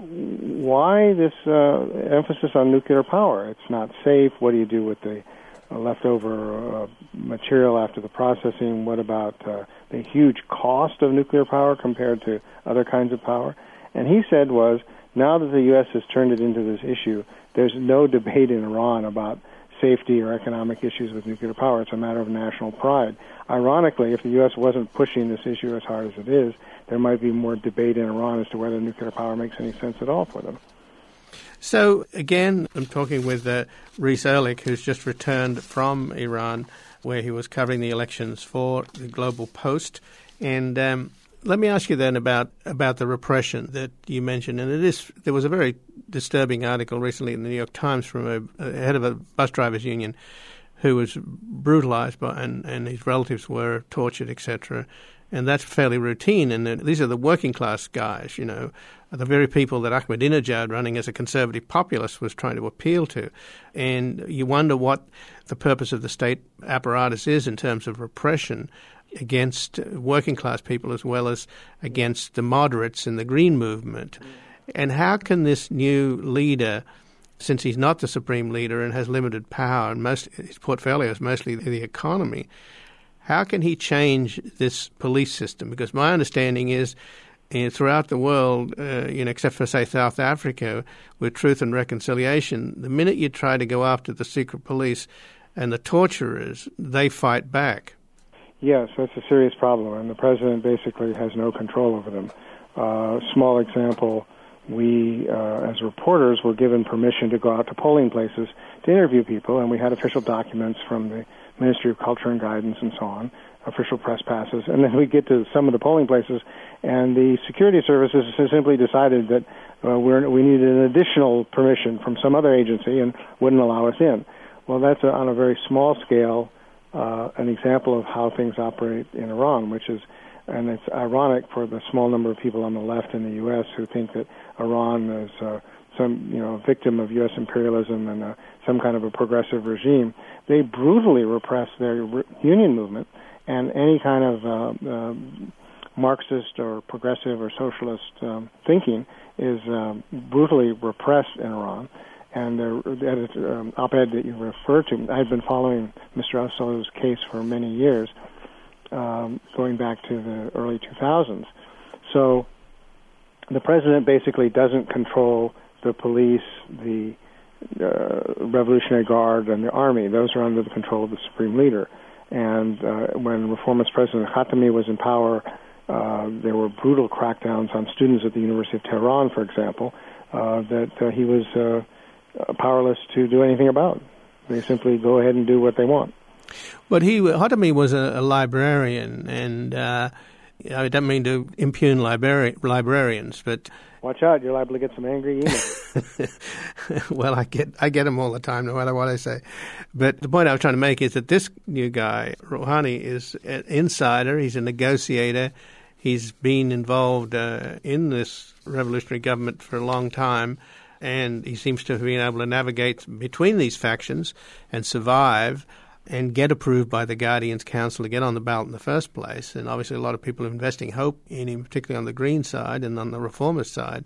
why this uh, emphasis on nuclear power? It's not safe. What do you do with the uh, leftover uh, material after the processing? What about uh, the huge cost of nuclear power compared to other kinds of power? And he said was, now that the U S has turned it into this issue, there's no debate in Iran about safety or economic issues with nuclear power. It's a matter of national pride. Ironically, if the U S wasn't pushing this issue as hard as it is, there might be more debate in Iran as to whether nuclear power makes any sense at all for them. So, again, I'm talking with uh, Reese Erlich, who's just returned from Iran, where he was covering the elections for the Global Post. And um, let me ask you then about, about the repression that you mentioned. And it is there was a very disturbing article recently in the New York Times from a, a head of a bus drivers union who was brutalized by, and, and his relatives were tortured, et cetera. And that's fairly routine. And these are the working class guys, you know, the very people that Ahmadinejad, running as a conservative populist, was trying to appeal to. And you wonder what the purpose of the state apparatus is in terms of repression against working class people as well as against the moderates in the Green movement. And how can this new leader since he's not the supreme leader and has limited power, and most his portfolio is mostly the economy, how can he change this police system? Because my understanding is, you know, throughout the world, uh, you know, except for, say, South Africa, with Truth and Reconciliation, the minute you try to go after the secret police and the torturers, they fight back. Yes, that's a serious problem, and the president basically has no control over them. Uh, small example, we, uh, as reporters, were given permission to go out to polling places to interview people, and we had official documents from the Ministry of Culture and Guidance and so on, official press passes, and then we get to some of the polling places, and the security services has simply decided that uh, we're, we needed an additional permission from some other agency and wouldn't allow us in. Well, that's a, on a very small scale, uh, an example of how things operate in Iran, which is, and it's ironic for the small number of people on the left in the U S who think that Iran is uh, some, you know, victim of U S imperialism and uh, some kind of a progressive regime. They brutally repress their re- union movement, and any kind of uh, uh, Marxist or progressive or socialist um, thinking is um, brutally repressed in Iran. And the, the um, op-ed that you referred to, I've been following Mister Öcalan's case for many years, um, going back to the early two thousands. So the president basically doesn't control the police, the uh, Revolutionary Guard, and the army. Those are under the control of the supreme leader. And uh, when reformist President Khatami was in power, uh, there were brutal crackdowns on students at the University of Tehran, for example, uh, that uh, he was uh, powerless to do anything about. They simply go ahead and do what they want. But he, Khatami was a, a librarian, and uh, I don't mean to impugn librari- librarians, but watch out, you're liable to get some angry emails. Well, I get I get them all the time, no matter what I say. But the point I was trying to make is that this new guy, Rouhani, is an insider. He's a negotiator. He's been involved uh, in this revolutionary government for a long time, and he seems to have been able to navigate between these factions and survive and get approved by the Guardians Council to get on the ballot in the first place. And obviously a lot of people are investing hope in him, particularly on the Green side and on the reformist side.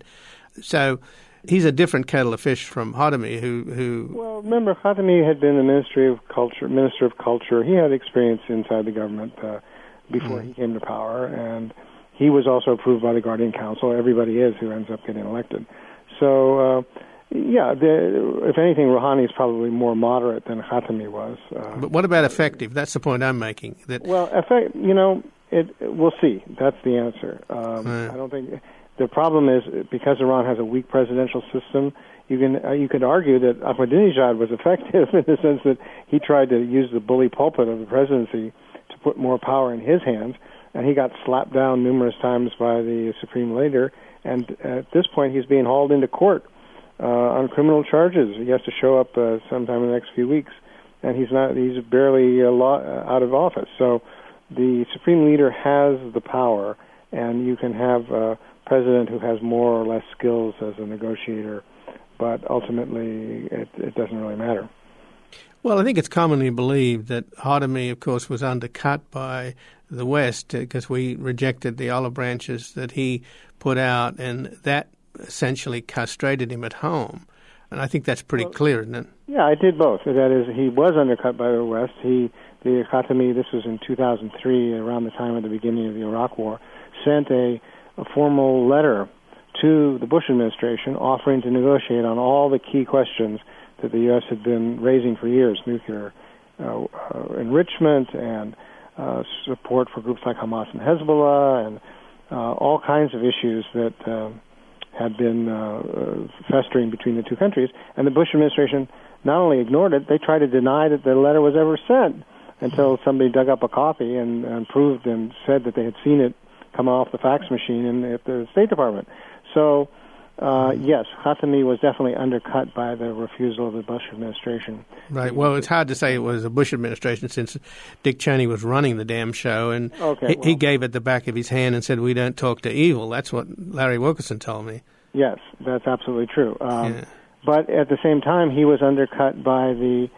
So he's a different kettle of fish from Khatami, who, who... Well, remember, Khatami had been the Ministry of Culture, Minister of Culture. He had experience inside the government uh, before mm. he came to power, and he was also approved by the Guardian Council. Everybody is who ends up getting elected. So... Uh, Yeah, the, if anything, Rouhani is probably more moderate than Khatami was. Uh, but what about effective? That's the point I'm making. That well, effect, you know, it, we'll see. That's the answer. Um, uh, I don't think the problem is because Iran has a weak presidential system. You can uh, you could argue that Ahmadinejad was effective in the sense that he tried to use the bully pulpit of the presidency to put more power in his hands, and he got slapped down numerous times by the supreme leader. And at this point, he's being hauled into court Uh, on criminal charges. He has to show up uh, sometime in the next few weeks, and he's not. He's barely uh, law, uh, out of office. So the supreme leader has the power, and you can have a president who has more or less skills as a negotiator, but ultimately it, it doesn't really matter. Well, I think it's commonly believed that Khatami, of course, was undercut by the West because we rejected the olive branches that he put out, and that essentially castrated him at home. And I think that's pretty well, clear, isn't it? Yeah, I did both. That is, he was undercut by the West. He, the Khatami, this was in two thousand three, around the time of the beginning of the Iraq War, sent a, a formal letter to the Bush administration offering to negotiate on all the key questions that the U S had been raising for years, nuclear uh, uh, enrichment and uh, support for groups like Hamas and Hezbollah and uh, all kinds of issues that uh, had been uh, festering between the two countries. And the Bush administration not only ignored it, they tried to deny that the letter was ever sent until somebody dug up a copy and, and proved and said that they had seen it come off the fax machine in, at the State Department. So, uh, yes, Khatami was definitely undercut by the refusal of the Bush administration. Right. Well, it's hard to say it was the Bush administration since Dick Cheney was running the damn show, and okay, he, well, he gave it the back of his hand and said, "We don't talk to evil." That's what Larry Wilkerson told me. Yes, that's absolutely true. Um, yeah. But at the same time, he was undercut by the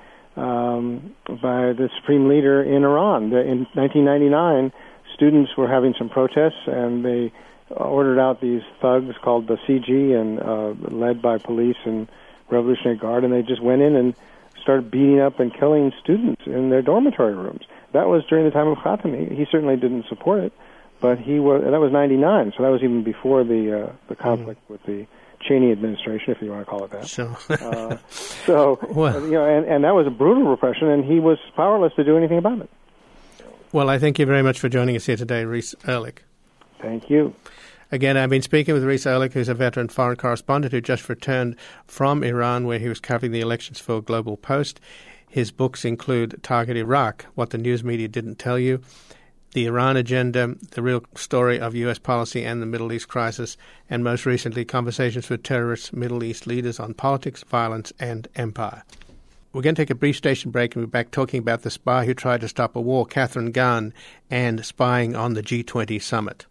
um, by the supreme leader in Iran. The, in nineteen ninety-nine, students were having some protests, and they ordered out these thugs called Basiji, and uh, led by police and Revolutionary Guard, and they just went in and started beating up and killing students in their dormitory rooms. That was during the time of Khatami. He certainly didn't support it, but he was. That was ninety-nine, so that was even before the uh, the conflict mm. with the Cheney administration, if you want to call it that. Sure. uh, so, well. you know, and, and that was a brutal repression, and he was powerless to do anything about it. Well, I thank you very much for joining us here today, Rhys Ehrlich. Thank you. Again, I've been speaking with Rhys Ehrlich, who's a veteran foreign correspondent who just returned from Iran, where he was covering the elections for Global Post. His books include Target Iraq, What the News Media Didn't Tell You, The Iran Agenda, The Real Story of U S Policy and the Middle East Crisis, and most recently, Conversations with Terrorist Middle East Leaders on Politics, Violence, and Empire. We're going to take a brief station break and we're back talking about the spy who tried to stop a war, Katharine Gun, and spying on the G twenty summit.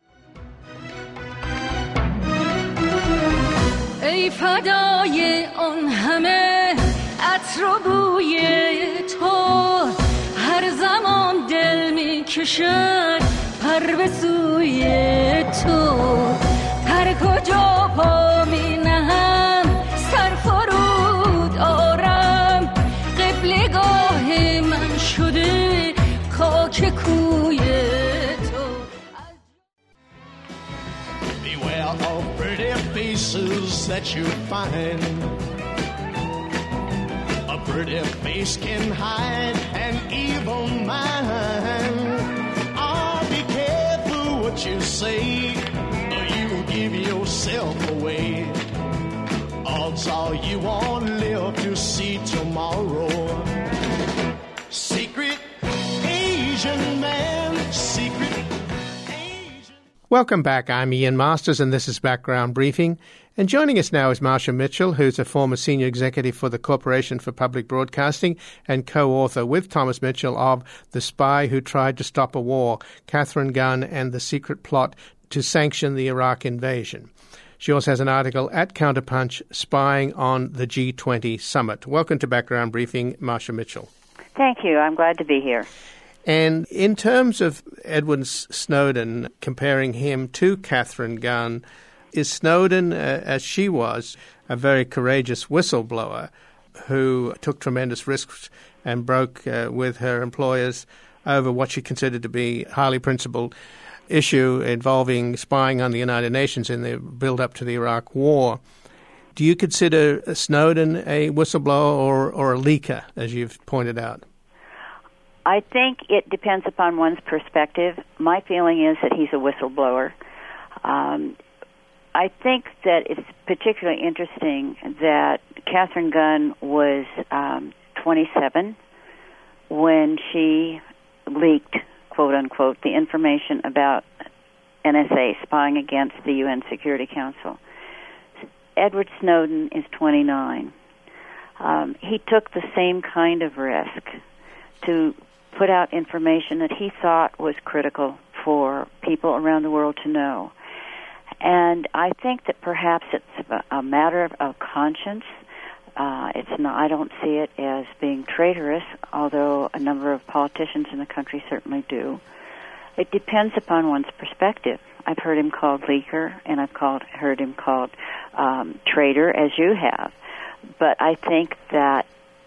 ای فدای آن همه عطر و بوی تو هر زمان دل می کشد پر به سوی تو هر کجا پا می نهم سر فرود آرم قبلگاه من شده خاک کوی تو Beware of pretty faces that you find. A pretty face can hide an evil mind. Oh, be careful what you say, or you will give yourself away. Odds are you won't live to see tomorrow. Secret Asian man, secret. Welcome back. I'm Ian Masters, and this is Background Briefing. And joining us now is Marcia Mitchell, who's a former senior executive for the Corporation for Public Broadcasting and co-author with Thomas Mitchell of The Spy Who Tried to Stop a War, Katharine Gun and the Secret Plot to Sanction the Iraq Invasion. She also has an article at Counterpunch, Spying on the G twenty Summit. Welcome to Background Briefing, Marcia Mitchell. Thank you. I'm glad to be here. And in terms of Edward Snowden, comparing him to Katharine Gun, is Snowden, uh, as she was, a very courageous whistleblower who took tremendous risks and broke uh, with her employers over what she considered to be a highly principled issue involving spying on the United Nations in the build-up to the Iraq War. Do you consider Snowden a whistleblower or, or a leaker, as you've pointed out? I think it depends upon one's perspective. My feeling is that he's a whistleblower. Um, I think that it's particularly interesting that Katharine Gun was um, twenty-seven when she leaked, quote unquote, the information about N S A spying against the U N Security Council. Edward Snowden is twenty-nine. Um, he took the same kind of risk to put out information that he thought was critical for people around the world to know. And I think that perhaps it's a matter of, of conscience. Uh, it's not. I don't see it as being traitorous, although a number of politicians in the country certainly do. It depends upon one's perspective. I've heard him called leaker, and I've called, heard him called um, traitor, as you have. But I think that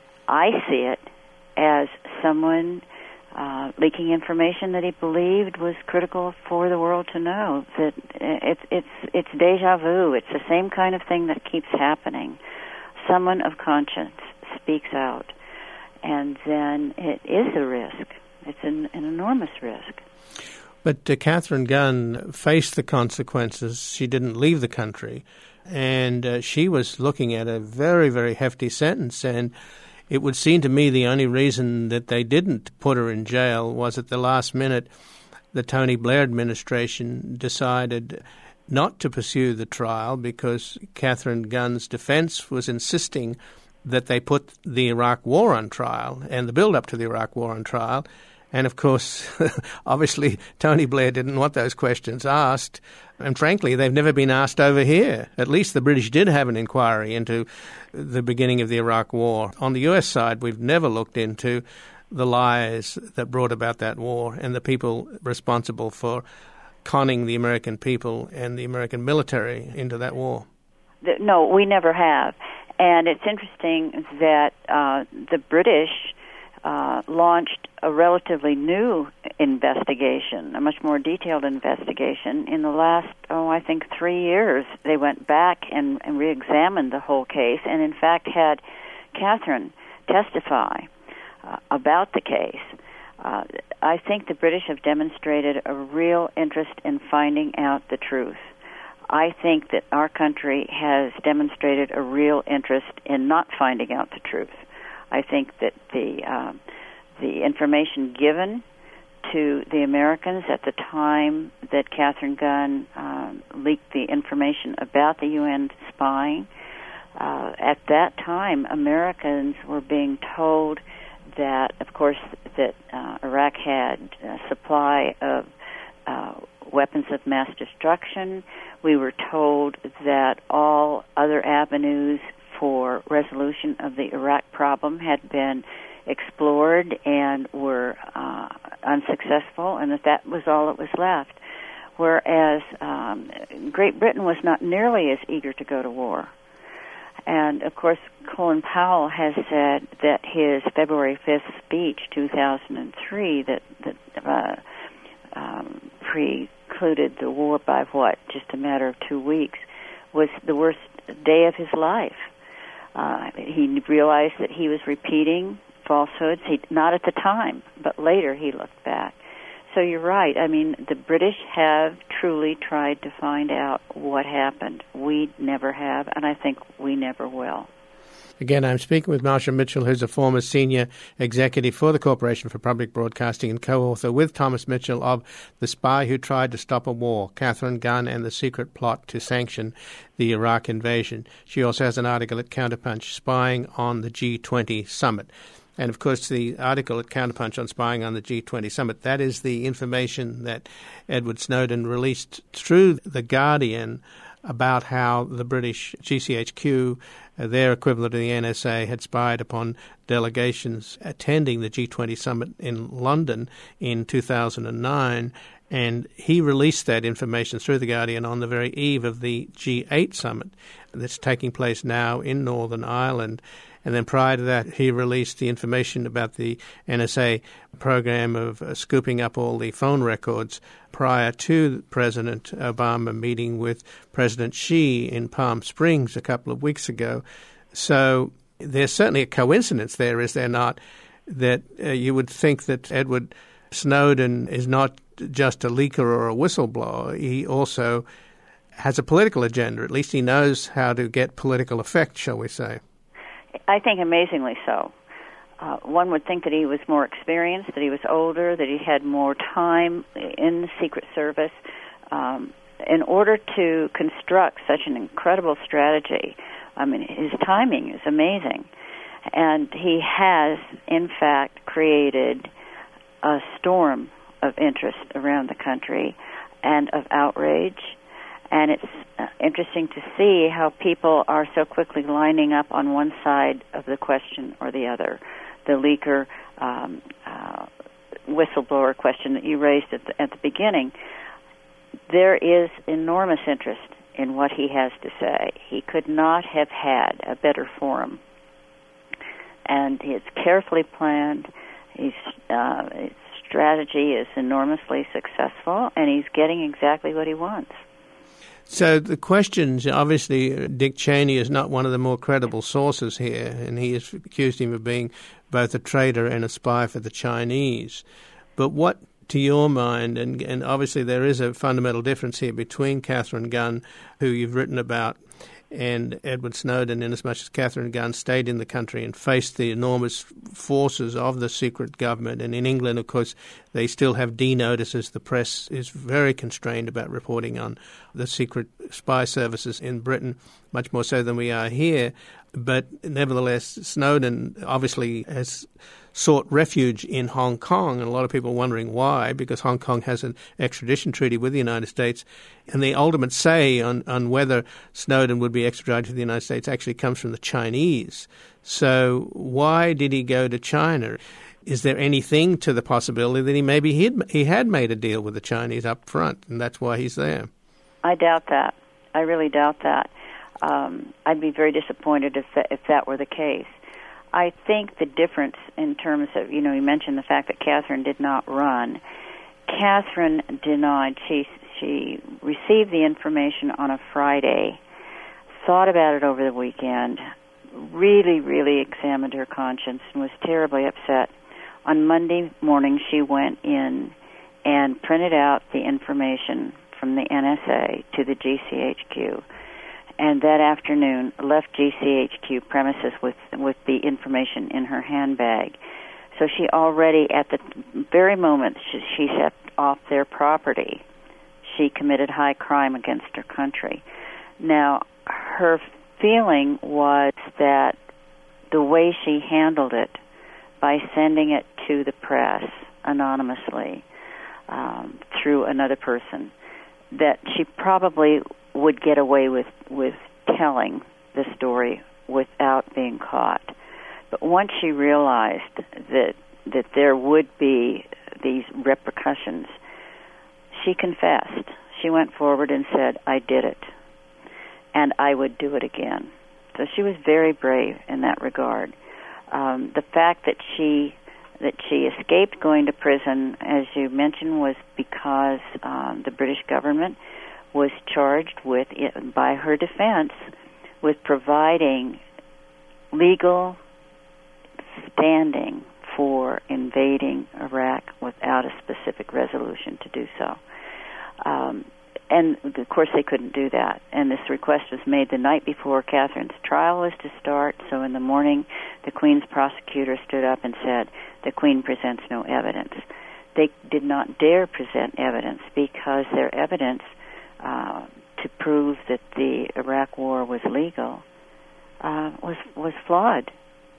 I see it as someone Uh, leaking information that he believed was critical for the world to know. That it's it's it's deja vu. It's the same kind of thing that keeps happening. Someone of conscience speaks out, and then it is a risk. It's an, an enormous risk. But uh, Katharine Gun faced the consequences. She didn't leave the country, and uh, she was looking at a very, very hefty sentence. And it would seem to me the only reason that they didn't put her in jail was at the last minute the Tony Blair administration decided not to pursue the trial because Katharine Gun's defense was insisting that they put the Iraq War on trial and the build-up to the Iraq War on trial. And, of course, obviously Tony Blair didn't want those questions asked. And, frankly, they've never been asked over here. At least the British did have an inquiry into the beginning of the Iraq War. On the U S side, we've never looked into the lies that brought about that war and the people responsible for conning the American people and the American military into that war. No, we never have. And it's interesting that uh, the British uh, launched a relatively new investigation, a much more detailed investigation. In the last, oh, I think three years, they went back and, and re-examined the whole case, and in fact had Catherine testify uh, about the case. Uh, I think the British have demonstrated a real interest in finding out the truth. I think that our country has demonstrated a real interest in not finding out the truth. I think that the uh, the information given to the Americans at the time that Catherine Gunn um, leaked the information about the U N spying, uh, at that time Americans were being told that, of course, that uh, Iraq had a supply of uh, weapons of mass destruction. We were told that all other avenues for resolution of the Iraq problem had been explored and were uh, unsuccessful, and that that was all that was left. Whereas um, Great Britain was not nearly as eager to go to war. And, of course, Colin Powell has said that his February fifth speech, two thousand three, that, that uh, um, precluded the war by, what, just a matter of two weeks, was the worst day of his life. Uh, he realized that he was repeating falsehoods, he, not at the time, but later he looked back. So you're right. I mean, the British have truly tried to find out what happened. We never have, and I think we never will. Again, I'm speaking with Marcia Mitchell, who's a former senior executive for the Corporation for Public Broadcasting and co-author with Thomas Mitchell of The Spy Who Tried to Stop a War, Catherine Gunn and the Secret Plot to Sanction the Iraq Invasion. She also has an article at Counterpunch, Spying on the G twenty Summit. And, of course, the article at Counterpunch on spying on the G twenty summit, that is the information that Edward Snowden released through The Guardian about how the British G C H Q, uh, their equivalent of the N S A, had spied upon delegations attending the G twenty summit in London in two thousand nine. And he released that information through The Guardian on the very eve of the G eight summit that's taking place now in Northern Ireland. And then prior to that, he released the information about the N S A program of uh, scooping up all the phone records prior to President Obama meeting with President Xi in Palm Springs a couple of weeks ago. So there's certainly a coincidence there, is there not, that uh, you would think that Edward Snowden is not just a leaker or a whistleblower. He also has a political agenda. At least he knows how to get political effect, shall we say. I think amazingly so. Uh, one would think that he was more experienced, that he was older, that he had more time in the Secret Service. Um, in order to construct such an incredible strategy, I mean, his timing is amazing. And he has, in fact, created a storm of interest around the country and of outrage. And it's uh, interesting to see how people are so quickly lining up on one side of the question or the other. The leaker, um, uh, whistleblower question that you raised at the, at the beginning, there is enormous interest in what he has to say. He could not have had a better forum. And it's carefully planned. He's, uh, his strategy is enormously successful, and he's getting exactly what he wants. So the questions, obviously, Dick Cheney is not one of the more credible sources here, and he has accused him of being both a traitor and a spy for the Chinese. But what, to your mind, and, and obviously there is a fundamental difference here between Catherine Gunn, who you've written about, and Edward Snowden, in as much as Catherine Gunn stayed in the country and faced the enormous forces of the secret government. And in England, of course, they still have D notices. The press is very constrained about reporting on the secret spy services in Britain, much more so than we are here. But nevertheless, Snowden obviously has sought refuge in Hong Kong, and a lot of people are wondering why, because Hong Kong has an extradition treaty with the United States, and the ultimate say on, on whether Snowden would be extradited to the United States actually comes from the Chinese. So why did he go to China? Is there anything to the possibility that he maybe he'd, he had made a deal with the Chinese up front, and that's why he's there? I doubt that. I really doubt that. Um, I'd be very disappointed if that, if that were the case. I think the difference in terms of, you know, you mentioned the fact that Catherine did not run. Catherine denied. She she received the information on a Friday, thought about it over the weekend, really, really examined her conscience, and was terribly upset. On Monday morning, she went in and printed out the information from the N S A to the G C H Q. And that afternoon left G C H Q premises with with the information in her handbag. So she already, at the very moment she, she stepped off their property, she committed high crime against her country. Now, her feeling was that the way she handled it, by sending it to the press anonymously um, through another person, that she probably would get away with, with telling the story without being caught. But once she realized that that there would be these repercussions, she confessed. She went forward and said, I did it, and I would do it again. So she was very brave in that regard. Um, the fact that she that she escaped going to prison, as you mentioned, was because um, the British government was charged with, by her defense, with providing legal standing for invading Iraq without a specific resolution to do so. Um, and, of course, they couldn't do that. And this request was made the night before Catherine's trial was to start, so in the morning the Queen's prosecutor stood up and said, the Queen presents no evidence. They did not dare present evidence because their evidence uh, to prove that the Iraq war was legal uh, was was flawed,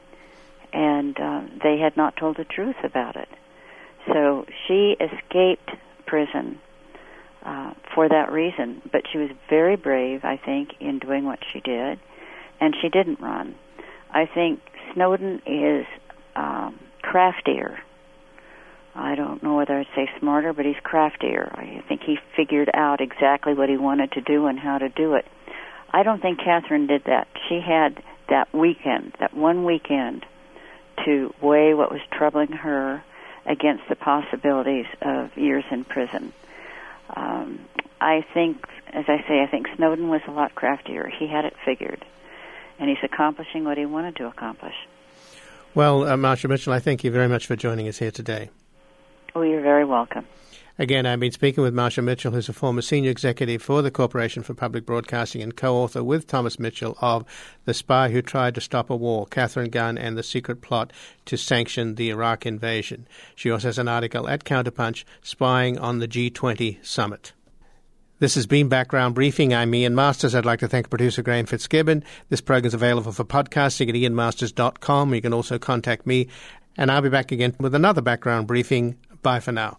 and uh, they had not told the truth about it. So she escaped prison uh, for that reason, but she was very brave, I think, in doing what she did, and she didn't run. I think Snowden is um, craftier. I don't know whether I'd say smarter, but he's craftier. I think he figured out exactly what he wanted to do and how to do it. I don't think Catherine did that. She had that weekend, that one weekend, to weigh what was troubling her against the possibilities of years in prison. Um, I think, as I say, I think Snowden was a lot craftier. He had it figured, and he's accomplishing what he wanted to accomplish. Well, uh, Marsha Mitchell, I thank you very much for joining us here today. Oh, you're very welcome. Again, I've been speaking with Marsha Mitchell, who's a former senior executive for the Corporation for Public Broadcasting and co-author with Thomas Mitchell of The Spy Who Tried to Stop a War, Catherine Gunn and the Secret Plot to Sanction the Iraq Invasion. She also has an article at Counterpunch, Spying on the G twenty Summit. This has been Background Briefing. I'm Ian Masters. I'd like to thank producer Graham Fitzgibbon. This program is available for podcasting at ian masters dot com. You can also contact me, and I'll be back again with another Background Briefing. Bye for now.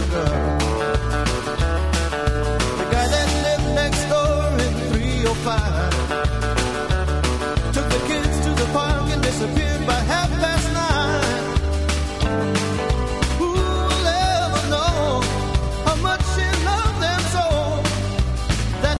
Fire.